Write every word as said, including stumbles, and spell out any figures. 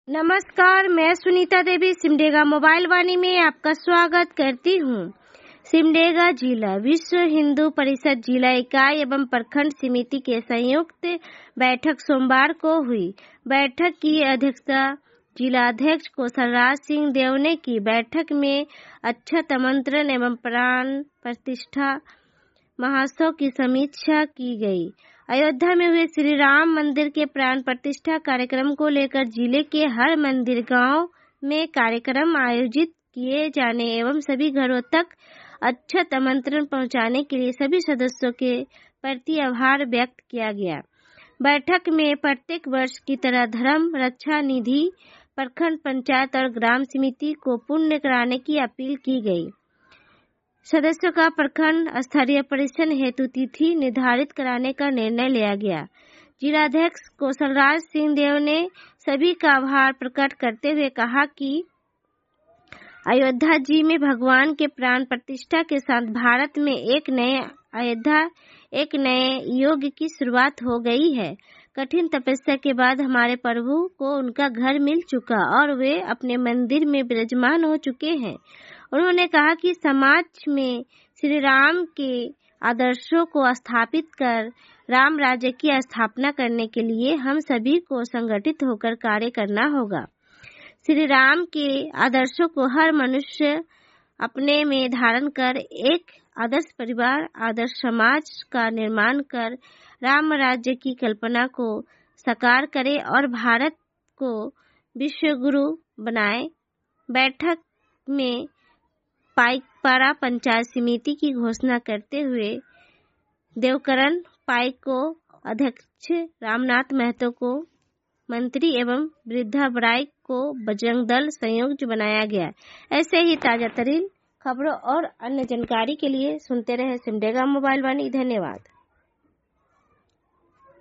नमस्कार, मैं सुनीता देवी सिमडेगा मोबाइल वाणी में आपका स्वागत करती हूँ। सिमडेगा जिला विश्व हिंदू परिषद जिला इकाई एवं प्रखंड समिति के संयुक्त बैठक सोमवार को हुई। बैठक की अध्यक्षता जिलाध्यक्ष कौशलराज सिंह देव ने की। बैठक में अक्षत आमंत्रण एवं प्राण प्रतिष्ठा महोत्सव की समीक्षा की गई। अयोध्या में हुए श्री राम मंदिर के प्राण प्रतिष्ठा कार्यक्रम को लेकर जिले के हर मंदिर गांव में कार्यक्रम आयोजित किए जाने एवं सभी घरों तक अक्षत आमंत्रण पहुंचाने के लिए सभी सदस्यों के प्रति आभार व्यक्त किया गया। बैठक में प्रत्येक वर्ष की तरह धर्म रक्षा निधि प्रखंड पंचायत और ग्राम समिति को पूर्ण कराने की अपील की गई। सदस्यों का प्रखंड स्तरीय परीक्षण हेतु तिथि निर्धारित कराने का निर्णय लिया गया। जिलाध्यक्ष कौशलराज सिंह देव ने सभी का आभार प्रकट करते हुए कहा कि अयोध्या जी में भगवान के प्राण प्रतिष्ठा के साथ भारत में एक नए अयोध्या एक नए युग की शुरुआत हो गई है। कठिन तपस्या के बाद हमारे प्रभु को उनका घर मिल चुका और वे अपने मंदिर में विराजमान हो चुके हैं। उन्होंने कहा कि समाज में श्री राम के आदर्शों को स्थापित कर राम राज्य की स्थापना करने के लिए हम सभी को संगठित होकर कार्य करना होगा। श्री राम के आदर्शों को हर मनुष्य अपने में धारण कर एक आदर्श परिवार, आदर्श समाज का निर्माण कर राम राज्य की कल्पना को साकार करे और भारत को विश्व गुरु बनाए। बैठक में पाइकपाड़ा पंचायत समिति की घोषणा करते हुए देवकरण पाइक को अध्यक्ष, रामनाथ महतो को मंत्री एवं वृद्धा बराई को बजरंग दल संयोजक बनाया गया। ऐसे ही ताजा तरीन खबरों और अन्य जानकारी के लिए सुनते रहे सिमडेगा मोबाइल वाणी। धन्यवाद।